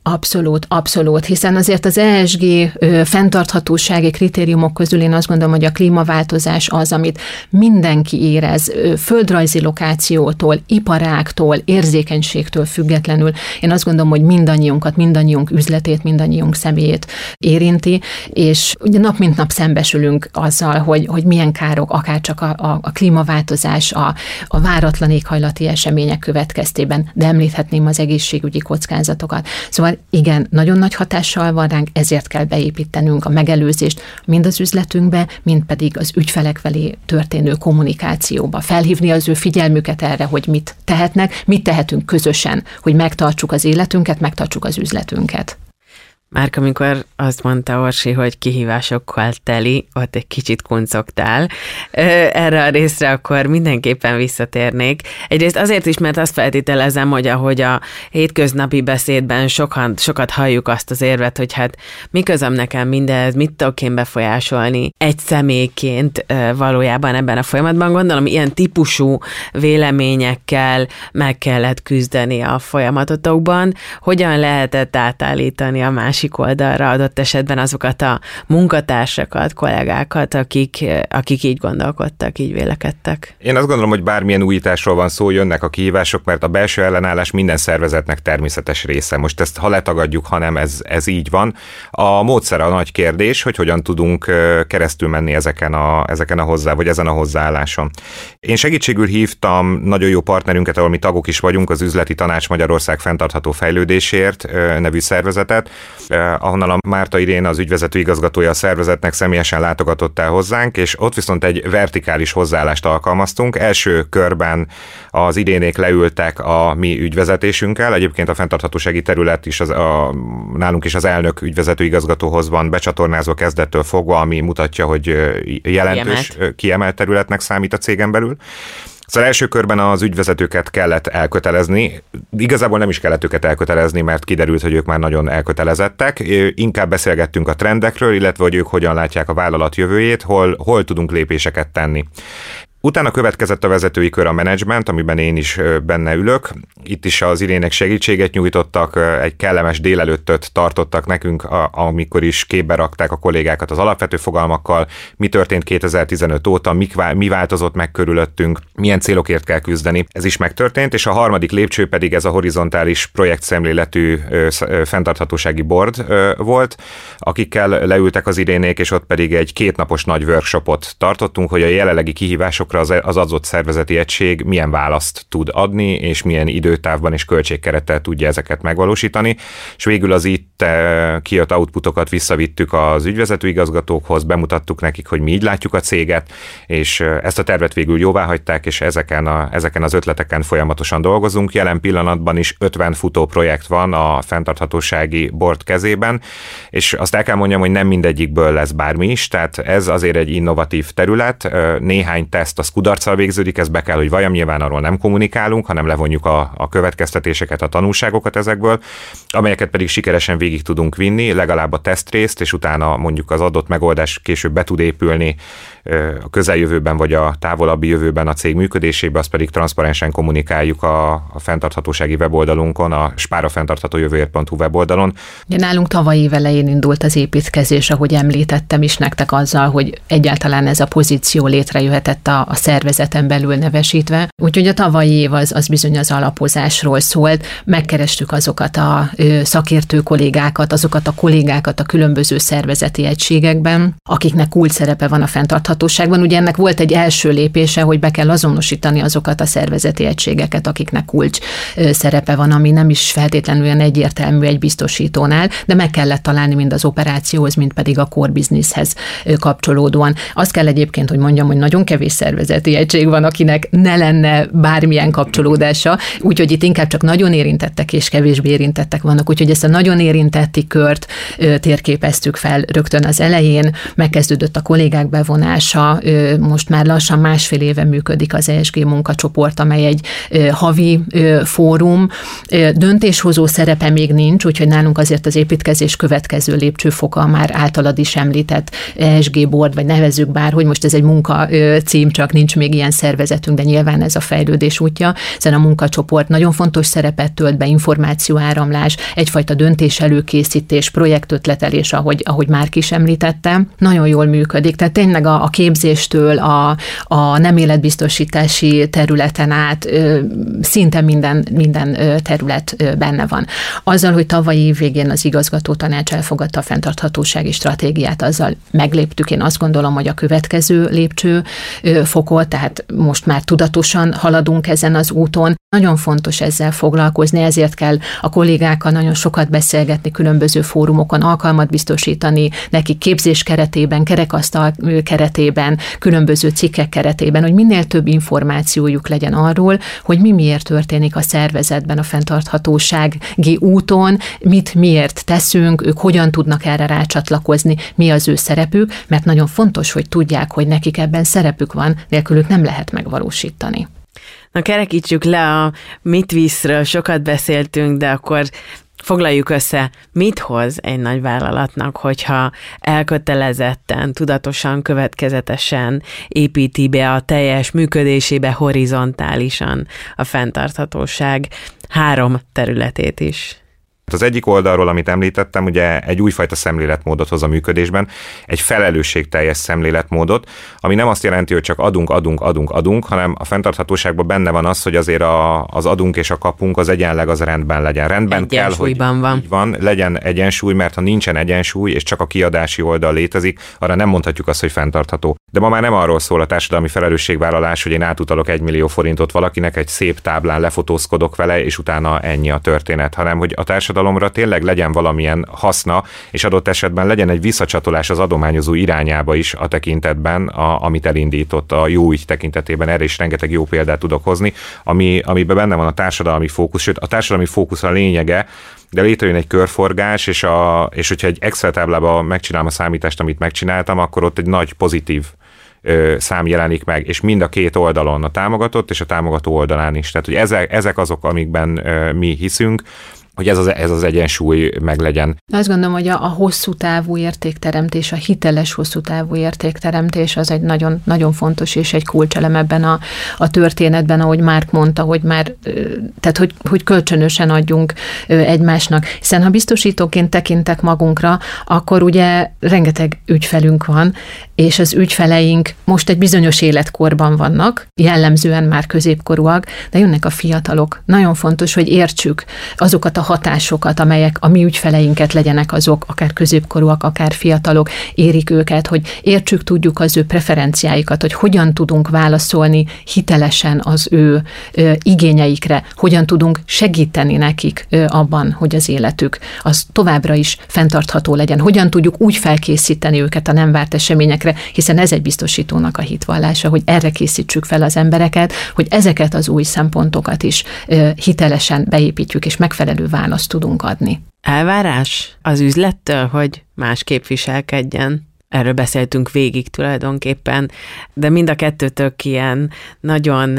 Abszolút, hiszen azért az ESG fenntarthatósági kritériumok közül én azt gondolom, hogy a klímaváltozás az, amit mindenki érez, földrajzi lokációtól, iparáktól, érzékenységtől függetlenül. Én azt gondolom, hogy mindannyiunkat, mindannyiunk üzletét, mindannyiunk személyét érinti, és ugye nap mint nap szembesülünk azzal, hogy milyen károk, akár csak a klímaváltozás, a váratlan éghajlati események következtében, de említhetném az egészségügyi kockázatokat. Szóval igen, nagyon nagy hatással van ránk, ezért kell beépítenünk a megelőzést mind az üzletünkbe, mind pedig az ügyfelek felé történő kommunikációba. Felhívni az ő figyelmüket erre, hogy mit tehetnek, mit tehetünk közösen, hogy megtartsuk az életünket, megtartsuk az üzletünket. Márk, amikor azt mondta Orsi, hogy kihívásokkal teli, ott egy kicsit kuncogtál. Erre a részre akkor mindenképpen visszatérnék. Egyrészt azért is, mert azt feltételezem, hogy ahogy a hétköznapi beszédben sokat halljuk azt az érvet, hogy hát mi közöm nekem mindez, mit tudok én befolyásolni egy személyként valójában ebben a folyamatban. Gondolom, ilyen típusú véleményekkel meg kellett küzdeni a folyamatotokban. Hogyan lehetett átállítani a másik oldalra adott esetben azokat a munkatársakat, kollégákat, akik így gondolkodtak, így vélekedtek? Én azt gondolom, hogy bármilyen újításról van szó, jönnek a kihívások, mert a belső ellenállás minden szervezetnek természetes része. Most ezt ha letagadjuk, hanem ez így van. A módszer a nagy kérdés, hogy hogyan tudunk keresztül menni ezen a hozzáálláson. Én segítségül hívtam nagyon jó partnerünket, ahol mi tagok is vagyunk, az Üzleti Tanács Magyarország Fenntartható Fejlődésért nevű szervezetet, ahonnan a Márta Irén, az ügyvezető igazgatója a szervezetnek személyesen látogatott el hozzánk, és ott viszont egy vertikális hozzáállást alkalmaztunk. Első körben az Irénék leültek a mi ügyvezetésünkkel, egyébként a fenntarthatósági terület is nálunk is az elnök ügyvezető igazgatóhoz van becsatornázva kezdettől fogva, ami mutatja, hogy jelentős, kiemelt területnek számít a cégen belül. Szóval első körben az ügyvezetőket kellett elkötelezni. Igazából nem is kellett őket elkötelezni, mert kiderült, hogy ők már nagyon elkötelezettek. Inkább beszélgettünk a trendekről, illetve hogy ők hogyan látják a vállalat jövőjét, hol tudunk lépéseket tenni. Utána következett a vezetői kör, a menedzsment, amiben én is benne ülök. Itt is az Irének segítséget nyújtottak, egy kellemes délelőttöt tartottak nekünk, amikor is képbe rakták a kollégákat az alapvető fogalmakkal, mi történt 2015 óta, mi változott meg körülöttünk, milyen célokért kell küzdeni. Ez is megtörtént, és a harmadik lépcső pedig ez a horizontális projektszemléletű fenntarthatósági board volt, akikkel leültek az Irénék, és ott pedig egy 2 napos nagy workshopot tartottunk, hogy a jelenlegi kihívásokra az adott szervezeti egység milyen választ tud adni, és milyen időtávban és költségkerettel tudja ezeket megvalósítani, és végül az itt kijött outputokat visszavittük az ügyvezető igazgatókhoz, bemutattuk nekik, hogy mi így látjuk a céget, és ezt a tervet végül jóváhagyták, és ezeken az ötleteken folyamatosan dolgozunk. Jelen pillanatban is 50 futó projekt van a fenntarthatósági board kezében, és azt el kell mondjam, hogy nem mindegyikből lesz bármi is, tehát ez azért egy innovatív terület, néhány teszt az kudarccal végződik, ez be kell, hogy valljam, nyilván arról nem kommunikálunk, hanem levonjuk a következtetéseket, a tanulságokat ezekből, amelyeket pedig sikeresen végig tudunk vinni, legalább a tesztrészt, és utána mondjuk az adott megoldás később be tud épülni a közeljövőben vagy a távolabbi jövőben a cég működésébe, azt pedig transzparensen kommunikáljuk a fenntarthatósági weboldalunkon, a spárafenntarthatójövőért.hu weboldalon. Ja, nálunk tavaly év elején indult az építkezés, ahogy említettem is nektek azzal, hogy egyáltalán ez a pozíció létrejöhetett a szervezeten belül nevesítve. Úgyhogy a tavalyi év az bizony az alapozásról szólt. Megkerestük azokat a szakértő kollégákat, azokat a kollégákat a különböző szervezeti egységekben, akiknek kulcs szerepe van a fenntarthatóságban. Ugye ennek volt egy első lépése, hogy be kell azonosítani azokat a szervezeti egységeket, akiknek kulcs szerepe van, ami nem is feltétlenül olyan egyértelmű egy biztosítónál, de meg kellett találni mind az operációhoz, mind pedig a core businesshez kapcsolódóan. Azt kell egyébként, hogy mondjam, hogy nagyon kevés szervezeti egység van, akinek ne lenne bármilyen kapcsolódása, úgyhogy itt inkább csak nagyon érintettek és kevésbé érintettek vannak, úgyhogy ezt a nagyon érintetti kört térképeztük fel rögtön az elején, megkezdődött a kollégák bevonása, indítása, most már lassan 1,5 éve működik az ESG munkacsoport, amely egy havi fórum. Döntéshozó szerepe még nincs, úgyhogy nálunk azért az építkezés következő lépcsőfoka már általad is említett ESG board, vagy nevezzük bárhogy, most ez egy munka cím, csak nincs még ilyen szervezetünk, de nyilván ez a fejlődés útja, hiszen a munkacsoport nagyon fontos szerepet tölt be, információáramlás, egyfajta döntés előkészítés, projektötletelés, ahogy már is említettem, nagyon jól működik. Tehát tényleg a képzéstől a nem életbiztosítási területen át szinte minden terület benne van. Azzal, hogy tavalyi év végén az igazgatótanács elfogadta a fenntarthatósági stratégiát, azzal megléptük, én azt gondolom, hogy a következő lépcsőfokot, tehát most már tudatosan haladunk ezen az úton. Nagyon fontos ezzel foglalkozni, ezért kell a kollégákkal nagyon sokat beszélgetni, különböző fórumokon alkalmat biztosítani, nekik képzés keretében, kerekasztal keretében, különböző cikkek keretében, hogy minél több információjuk legyen arról, hogy miért történik a szervezetben a fenntarthatósági úton, mit miért teszünk, ők hogyan tudnak erre rácsatlakozni, mi az ő szerepük, mert nagyon fontos, hogy tudják, hogy nekik ebben szerepük van, nélkülük nem lehet megvalósítani. Na, kerekítsük le a mit viszről, sokat beszéltünk, de akkor foglaljuk össze, mit hoz egy nagy vállalatnak, hogyha elkötelezetten, tudatosan, következetesen építi be a teljes működésébe horizontálisan a fenntarthatóság 3 területét is. Az egyik oldalról, amit említettem, ugye egy újfajta szemléletmódot hoz a működésben, egy felelősségteljes szemléletmódot, ami nem azt jelenti, hogy csak adunk, hanem a fenntarthatóságban benne van az, hogy azért az adunk és a kapunk az egyenleg az rendben legyen. Rendben kell, hogy van, legyen egyensúly, mert ha nincsen egyensúly, és csak a kiadási oldal létezik, arra nem mondhatjuk azt, hogy fenntartható. De ma már nem arról szól a társadalmi felelősségvállalás, hogy én átutalok 1 millió forintot valakinek, egy szép táblán lefotózkodok vele, és utána ennyi a történet, hanem hogy a társadalomra tényleg legyen valamilyen haszna, és adott esetben legyen egy visszacsatolás az adományozó irányába is a tekintetben, amit elindított a jó ügy tekintetében. Erre is rengeteg jó példát tudok hozni, amiben benne van a társadalmi fókusz, sőt a társadalmi fókusz a lényege, de létrejön egy körforgás, és hogyha egy Excel táblában megcsinálom a számítást, amit megcsináltam, akkor ott egy nagy pozitív szám jelenik meg, és mind a két oldalon, a támogatott és a támogató oldalán is. Tehát, hogy ezek azok, amikben mi hiszünk, hogy ez az egyensúly meglegyen. Azt gondolom, hogy a hosszú távú értékteremtés, a hiteles hosszú távú értékteremtés az egy nagyon, nagyon fontos és egy kulcselem ebben a történetben, ahogy Márk mondta, hogy már, tehát hogy kölcsönösen adjunk egymásnak. Hiszen ha biztosítóként tekintek magunkra, akkor ugye rengeteg ügyfelünk van, és az ügyfeleink most egy bizonyos életkorban vannak, jellemzően már középkorúak, de jönnek a fiatalok. Nagyon fontos, hogy értsük azokat a hatásokat, amelyek a mi ügyfeleinket legyenek azok, akár középkorúak, akár fiatalok, érik őket, hogy értsük, tudjuk az ő preferenciáikat, hogy hogyan tudunk válaszolni hitelesen az ő igényeikre, hogyan tudunk segíteni nekik abban, hogy az életük az továbbra is fenntartható legyen, hogyan tudjuk úgy felkészíteni őket a nem várt eseményekre, hiszen ez egy biztosítónak a hitvallása, hogy erre készítsük fel az embereket, hogy ezeket az új szempontokat is hitelesen beépítjük, és megfelelő választ tudunk adni. Elvárás az üzlettől, hogy másképp viselkedjen? Erről beszéltünk végig tulajdonképpen, de mind a kettőtök ilyen nagyon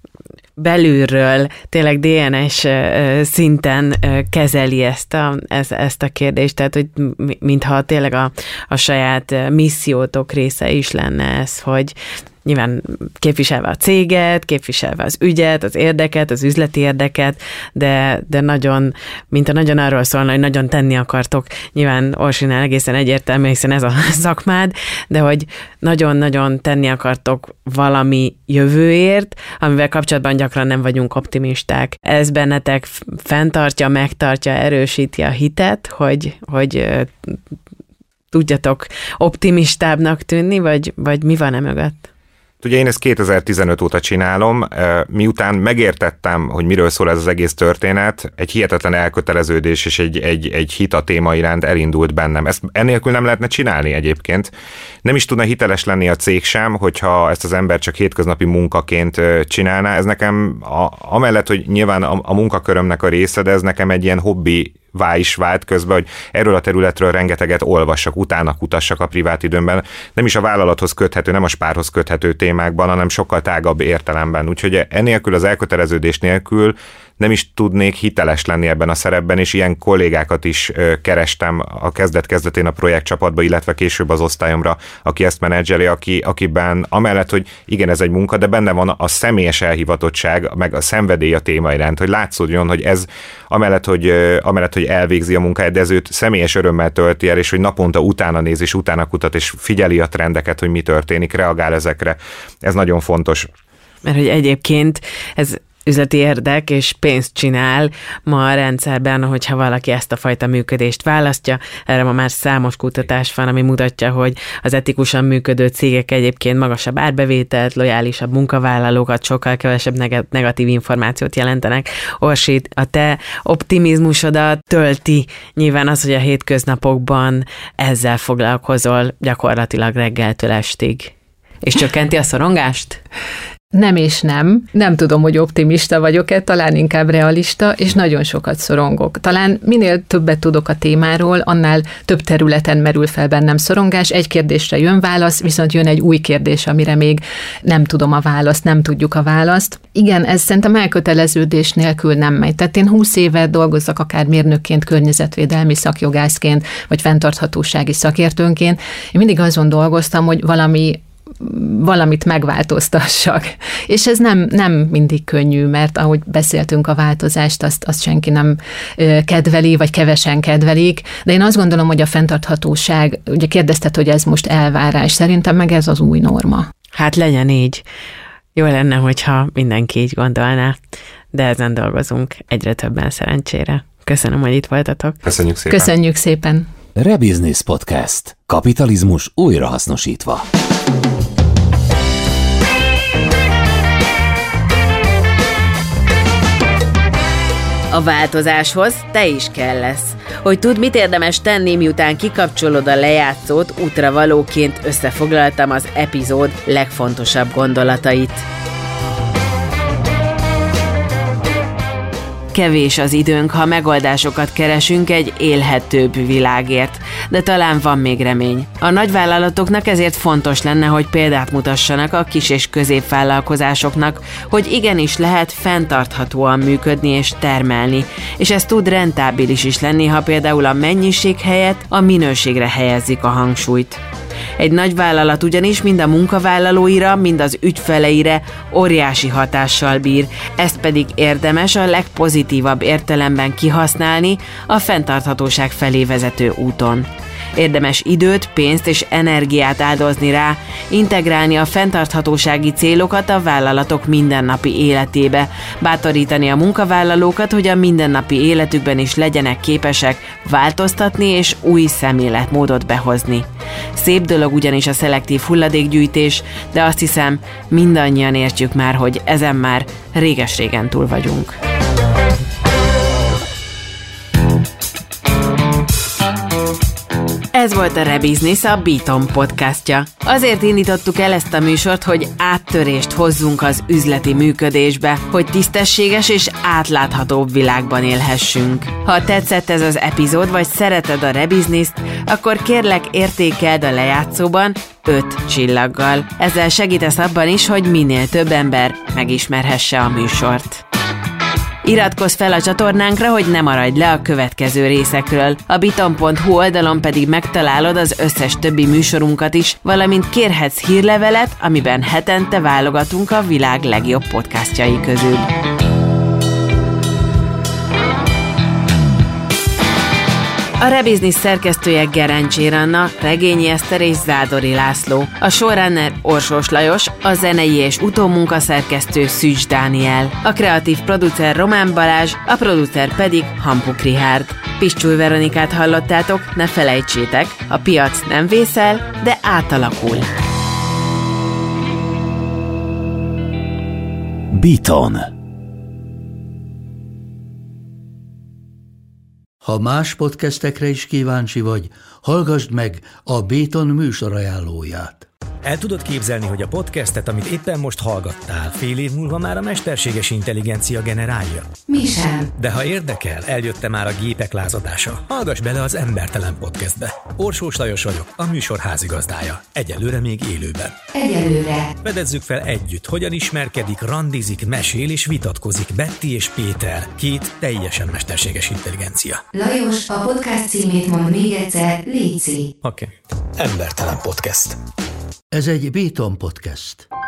belülről, tényleg DNS szinten kezeli ezt a kérdést, tehát hogy mintha tényleg a saját missziótok része is lenne ez, hogy nyilván képviselve a céget, képviselve az ügyet, az érdeket, az üzleti érdeket, de nagyon, mintha nagyon arról szólna, hogy nagyon tenni akartok, nyilván Orsinál egészen egyértelmű, hiszen ez a szakmád, de hogy nagyon-nagyon tenni akartok valami jövőért, amivel kapcsolatban gyakran nem vagyunk optimisták. Ez bennetek fenntartja, megtartja, erősíti a hitet, hogy tudjatok optimistábbnak tűnni, vagy mi van mögött? Ugye én ezt 2015 óta csinálom, miután megértettem, hogy miről szól ez az egész történet, egy hihetetlen elköteleződés és egy hit a téma iránt elindult bennem. Ezt ennélkül nem lehetne csinálni egyébként. Nem is tudna hiteles lenni a cég sem, hogyha ezt az ember csak hétköznapi munkaként csinálná. Ez nekem, amellett, hogy nyilván a munkakörömnek a része, de ez nekem egy ilyen hobbi is vált közben, hogy erről a területről rengeteget olvassak, utána kutassak a privát időmben. Nem is a vállalathoz köthető, nem a spárhoz köthető témákban, hanem sokkal tágabb értelemben. Úgyhogy enélkül, az elköteleződés nélkül nem is tudnék hiteles lenni ebben a szerepben, és ilyen kollégákat is kerestem a kezdet-kezdetén a projektcsapatba, illetve később az osztályomra, aki ezt menedzseli, akiben amellett, hogy igen, ez egy munka, de benne van a személyes elhivatottság, meg a szenvedély a téma iránt, hogy látszódjon, hogy ez amellett, hogy elvégzi a munkáját, de ez őt személyes örömmel tölti el, és hogy naponta utána néz, és utána kutat, és figyeli a trendeket, hogy mi történik, reagál ezekre. Ez nagyon fontos. Mert hogy egyébként ez üzleti érdek és pénzt csinál ma a rendszerben, hogyha valaki ezt a fajta működést választja. Erre ma már számos kutatás van, ami mutatja, hogy az etikusan működő cégek egyébként magasabb árbevételt, lojálisabb munkavállalókat, sokkal kevesebb negatív információt jelentenek. Orsi, a te optimizmusodat tölti nyilván az, hogy a hétköznapokban ezzel foglalkozol gyakorlatilag reggeltől estig. És csökkenti a szorongást? Nem és nem. Nem tudom, hogy optimista vagyok-e, talán inkább realista, és nagyon sokat szorongok. Talán minél többet tudok a témáról, annál több területen merül fel bennem szorongás. Egy kérdésre jön válasz, viszont jön egy új kérdés, amire még nem tudom a választ, nem tudjuk a választ. Igen, ez szerintem elköteleződés nélkül nem megy. Tehát én 20 éve dolgozzak akár mérnökként, környezetvédelmi szakjogászként, vagy fenntarthatósági szakértőnként. Én mindig azon dolgoztam, hogy valamit megváltoztassak. És ez nem mindig könnyű, mert ahogy beszéltünk a változást, azt senki nem kedveli, vagy kevesen kedvelik, de én azt gondolom, hogy a fenntarthatóság, ugye kérdezted, hogy ez most elvárás, szerintem meg ez az új norma. Hát legyen így. Jó lenne, hogyha mindenki így gondolná, de ezen dolgozunk egyre többen szerencsére. Köszönöm, hogy itt voltatok. Köszönjük szépen. Köszönjük szépen. Rebusiness Podcast. Kapitalizmus újrahasznosítva. A változáshoz te is kell lesz. Hogy tudd, mit érdemes tenni, miután kikapcsolod a lejátszót, útravalóként összefoglaltam az epizód legfontosabb gondolatait. Kevés az időnk, ha megoldásokat keresünk egy élhetőbb világért, de talán van még remény. A nagyvállalatoknak ezért fontos lenne, hogy példát mutassanak a kis- és középvállalkozásoknak, hogy igenis lehet fenntarthatóan működni és termelni, és ez tud rentábilis is lenni, ha például a mennyiség helyett a minőségre helyezik a hangsúlyt. Egy nagyvállalat ugyanis mind a munkavállalóira, mind az ügyfeleire óriási hatással bír, ezt pedig érdemes a legpozitívabb értelemben kihasználni a fenntarthatóság felé vezető úton. Érdemes időt, pénzt és energiát áldozni rá, integrálni a fenntarthatósági célokat a vállalatok mindennapi életébe, bátorítani a munkavállalókat, hogy a mindennapi életükben is legyenek képesek változtatni és új szemléletmódot behozni. Szép dolog ugyanis a szelektív hulladékgyűjtés, de azt hiszem, mindannyian értjük már, hogy ezen már réges-régen túl vagyunk. Ez volt a Rebusiness, a Beaton podcastja. Azért indítottuk el ezt a műsort, hogy áttörést hozzunk az üzleti működésbe, hogy tisztességes és átláthatóbb világban élhessünk. Ha tetszett ez az epizód, vagy szereted a Rebusiness-t, akkor kérlek értékeld a lejátszóban 5 csillaggal. Ezzel segítesz abban is, hogy minél több ember megismerhesse a műsort. Iratkozz fel a csatornánkra, hogy ne maradj le a következő részekről. A biton.hu oldalon pedig megtalálod az összes többi műsorunkat is, valamint kérhetsz hírlevelet, amiben hetente válogatunk a világ legjobb podcastjai közül. A Rebusiness szerkesztője Gerencsér Anna, Regényi Eszter és Zádori László. A showrunner Orsós Lajos, a zenei és utómunkaszerkesztő Szűcs Dániel. A kreatív producer Román Balázs, a producer pedig Hampuk Richárd. Pistyúj Veronikát hallottátok, ne felejtsétek, a piac nem vészel, de átalakul. Beaton. Ha más podcastekre is kíváncsi vagy, hallgassd meg a Beaton műsorajánlóját. El tudod képzelni, hogy a podcastet, amit éppen most hallgattál, fél év múlva már a mesterséges intelligencia generálja? Mi sem. De ha érdekel, eljött már a gépek lázadása. Hallgass bele az Embertelen Podcastbe. Orsós Lajos vagyok, a műsor házigazdája. Egyelőre még élőben. Egyelőre. Fedezzük fel együtt, hogyan ismerkedik, randizik, mesél és vitatkozik Betty és Péter, két teljesen mesterséges intelligencia. Lajos, a podcast címét mond még egyszer, léci. Oké. Embertelen Podcast. Ez egy Béton Podcast.